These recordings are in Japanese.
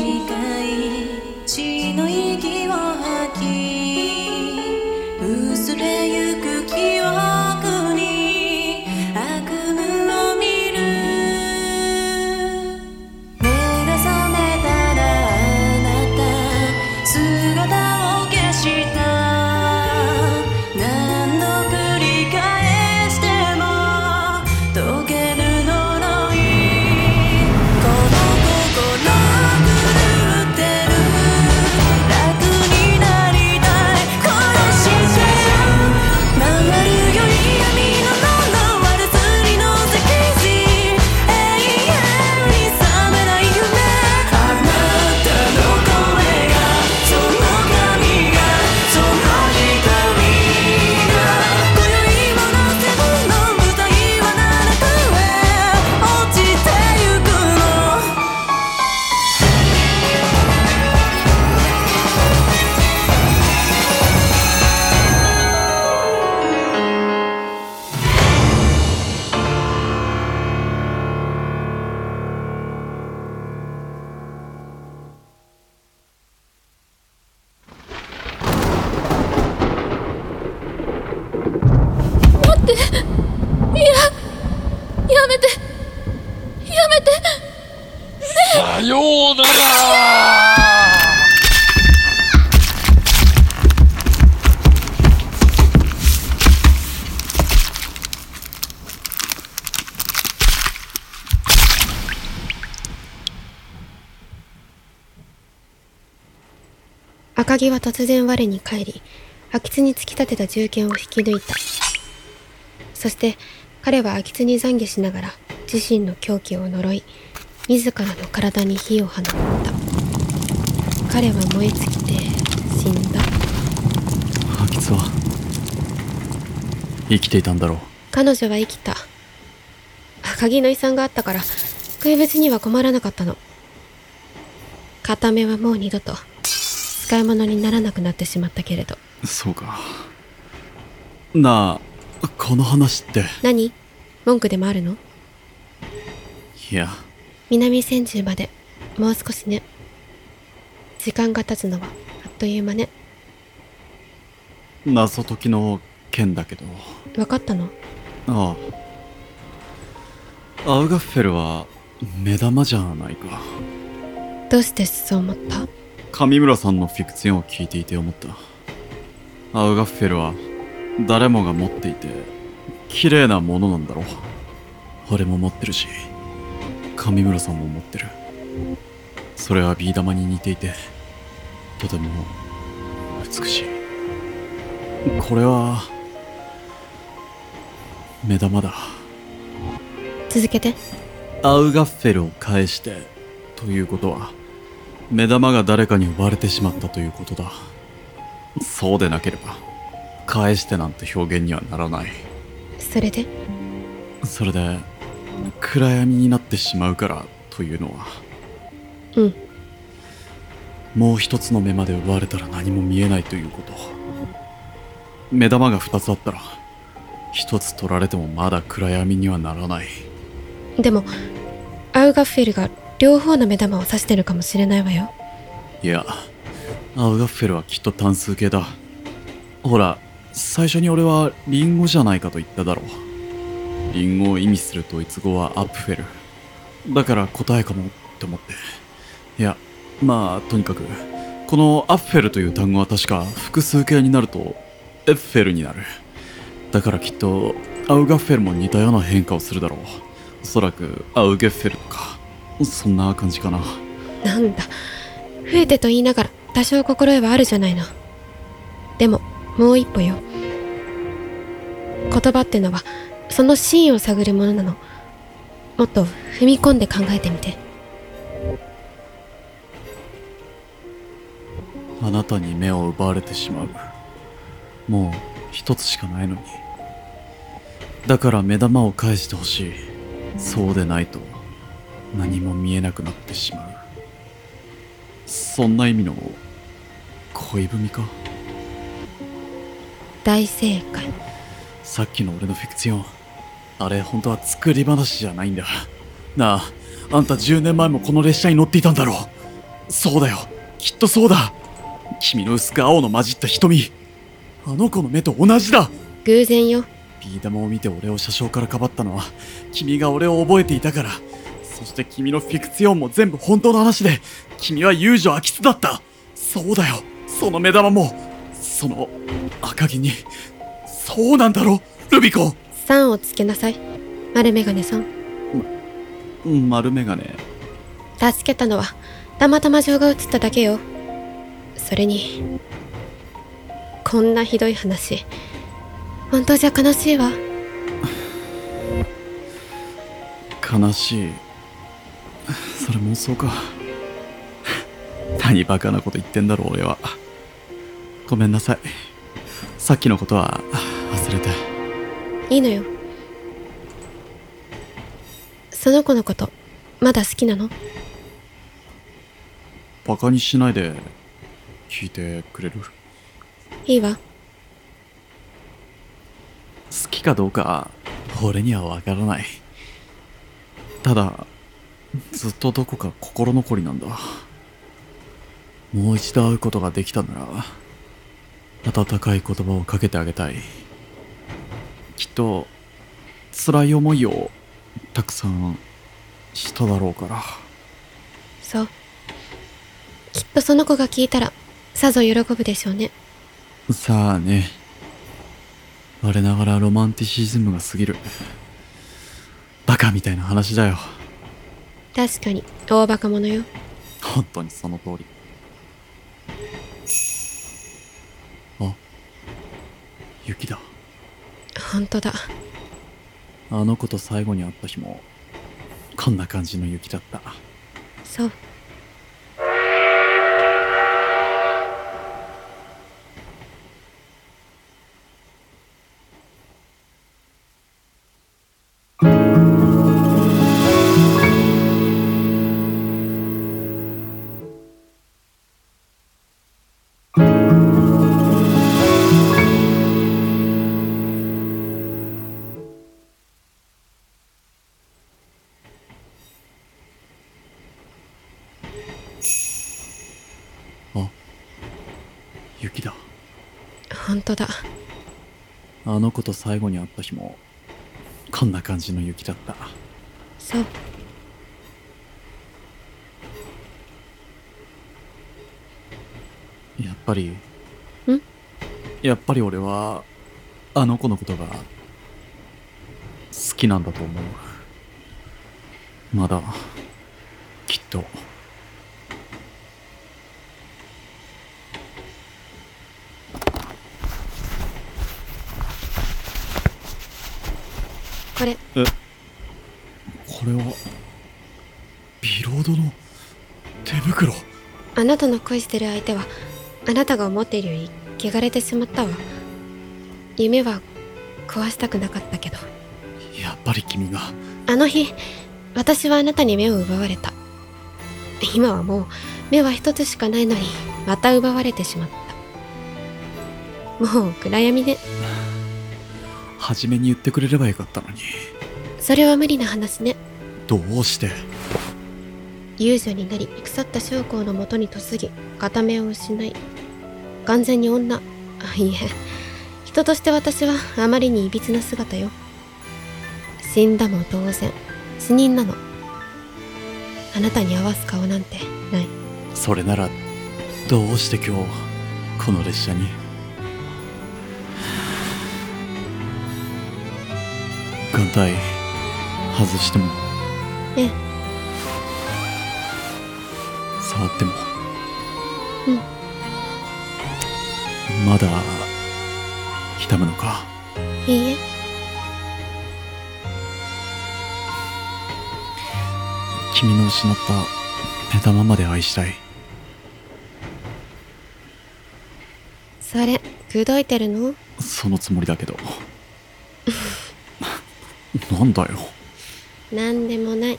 い血の息を吐き薄れゆく記憶に悪夢を見る目が覚めたらあなた姿を消した何度繰り返しても解けぬ呪いこの心狂ってる楽になりたい殺して回るより闇の呪われ釣りの石碑永遠に覚めない夢あなたの声がその髪がその瞳が今宵もなぜこの舞台は七くへ落ちてゆくの待ってやめてやめてさようなら。 赤城は突然我に返り、秋津に突き立てた銃剣を引き抜いた。そして彼は秋津に懺悔しながら自身の狂気を呪い、自らの体に火を放った。彼は燃え尽きて死んだ。 秋津は生きていたんだろう。 彼女は生きた。赤城の遺産があったから怪物には困らなかったの。片目はもう二度と使い物にならなくなってしまったけれど。 そうか。なあ、この話って。 何？文句でもあるの？ いや、 南千住までもう少しね。時間が経つのはあっという間ね。 謎解きの件だけど。 分かったの？ ああ、アウガッフェルは目玉じゃないか。 どうしてそう思った？ 上村さんのフィクツィオンを聞いていて思った。アウガッフェルは誰もが持っていて綺麗なものなんだろう。俺も持ってるし、上村さんも持ってる。それはビー玉に似ていてとても美しい。これは目玉だ。 続けて。 アウガッフェルを返してということは目玉が誰かに奪われてしまったということだ。そうでなければ返してなんて表現にはならない。 それで暗闇になってしまうからというのは。 うん。 もう一つの目まで奪われたら何も見えないということ。目玉が2つあったら1つ取られてもまだ暗闇にはならない。 でもアウガッフェルが両方の目玉を指してるかもしれないわよ。 いや、アウガッフェルはきっと単数形だ。ほら、最初に俺はリンゴじゃないかと言っただろう。リンゴを意味するドイツ語はアップフェルだから答えかもって思って。いや、まあとにかくこのアッフェルという単語は確か複数形になるとエッフェルになる。だからきっとアウガッフェルも似たような変化をするだろう。おそらくアウゲッフェルとかそんな感じかな。 なんだ、増えてと言いながら多少心得はあるじゃないの。でももう一歩よ。言葉ってのはその真意を探るものなの。もっと踏み込んで考えてみて。 あなたに目を奪われてしまう。もう一つしかないのに。だから目玉を返してほしい。そうでないと何も見えなくなってしまう。そんな意味の恋文か。 大正解。 さっきの俺のフィクション、あれ本当は作り話じゃないんだ。なあ、あんた10年前もこの列車に乗っていたんだろう。 そうだよ、きっとそうだ。君の薄く青の混じった瞳、あの子の目と同じだ。 偶然よ。 ビー玉を見て俺を車掌からかばったのは君が俺を覚えていたから。そして君のフィクツィオンも全部本当の話で、君は遊女アキツだった。そうだよ、その目玉もその赤城に。そうなんだろルビコ。 3をつけなさい、丸メガネさん。 丸メガネ。 助けたのはたまたま情が映っただけよ。それにこんなひどい話、本当じゃ悲しいわ。 悲しい。それ妄想か。何バカなこと言ってんだろ俺は。ごめんなさい、さっきのことは忘れて。 いいのよ。その子のことまだ好きなの？ バカにしないで聞いてくれる？ いいわ。 好きかどうか俺にはわからない。ただずっとどこか心残りなんだ。もう一度会うことができたなら温かい言葉をかけてあげたい。きっと辛い思いをたくさんしただろうから。 そう、きっとその子が聞いたらさぞ喜ぶでしょうね。 さあね。我ながらロマンティシズムが過ぎる。バカみたいな話だよ。 確かに大バカ者よ。 本当にその通り。あ、雪だ。 本当だ。 あの子と最後に会った日もこんな感じの雪だった。 そう。 あ、雪だ。 本当だ。 あの子と最後に会った日もこんな感じの雪だった。 そう。 やっぱり俺はあの子のことが好きなんだと思う。まだきっと。 これ。 これはビロードの手袋。 あなたの恋してる相手はあなたが思っているより汚れてしまったわ。夢は壊したくなかったけど。 やっぱり君が。 あの日私はあなたに目を奪われた。今はもう目は一つしかないのにまた奪われてしまった。もう暗闇ね。 初めに言ってくれればよかったのに。 それは無理な話ね。 どうして？ 遊女になり腐った将校のもとに嫁ぎ片目を失い完全に女。いえ、人として私はあまりにいびつな姿よ。死んだも同然、死人なの。あなたに合わす顔なんてない。 それならどうして今日この列車に？眼帯外しても？ ええ。 触っても？ うん。 まだ痛むのか？ いいえ。 君の失った目玉まで愛したい。 それ口説いてるの？ そのつもりだけど。なんだよ。 なんでもない。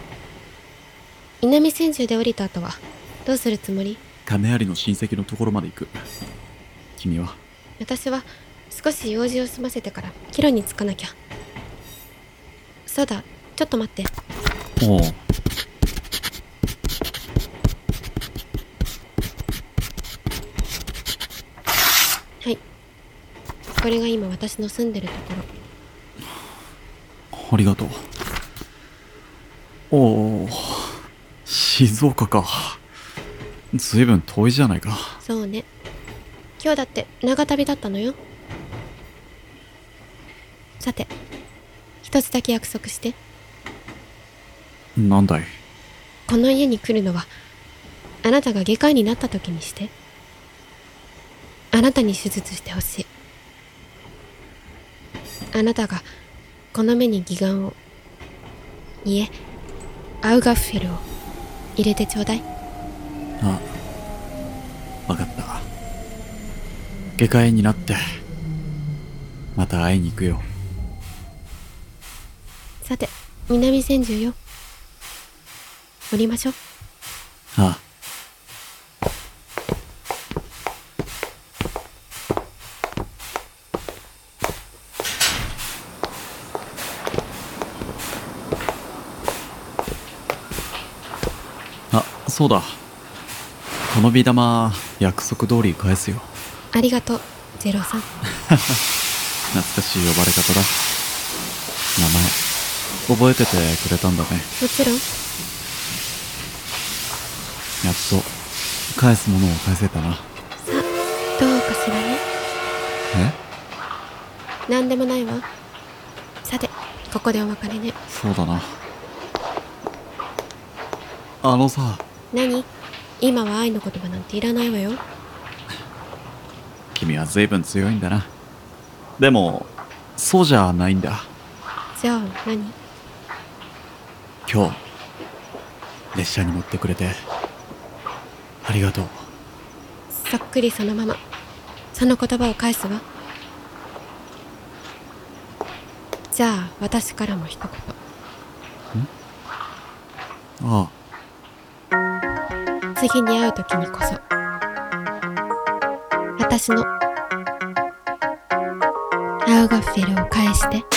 南千住で降りた後はどうするつもり？ 金有の親戚のところまで行く。君は？ 私は少し用事を済ませてから帰路に着かなきゃ。そうだ、ちょっと待って。 おう。 これが今私の住んでるところ。 ありがとう。おお、静岡か。ずいぶん遠いじゃないか。 そうね。今日だって長旅だったのよ。さて、一つだけ約束して。 なんだい。 この家に来るのはあなたが外科医になった時にして。あなたに手術してほしい。あなたがこの目に義眼を、いえ、アウガッフェルを入れてちょうだい。 あ、わかった。外科医になってまた会いに行くよ。 さて、南千住よ。降りましょう。 ああ。あ、そうだ。このビー玉約束通り返すよ。 ありがとう、ゼロさん。 懐かしい呼ばれ方だ。名前覚えててくれたんだね。 もちろん。 やっと返すものを返せたな。 さあ、どうかしらね。 え？ なんでもないわ。さて、ここでお別れね。 そうだな。あのさ、 何？今は愛の言葉なんていらないわよ。 君は随分強いんだな。でもそうじゃないんだ。 じゃあ何？ 今日列車に乗ってくれてありがとう。 そっくりそのままその言葉を返すわ。じゃあ私からも一言。 あ次に会う時にこそ私のアウガッフェルを返して。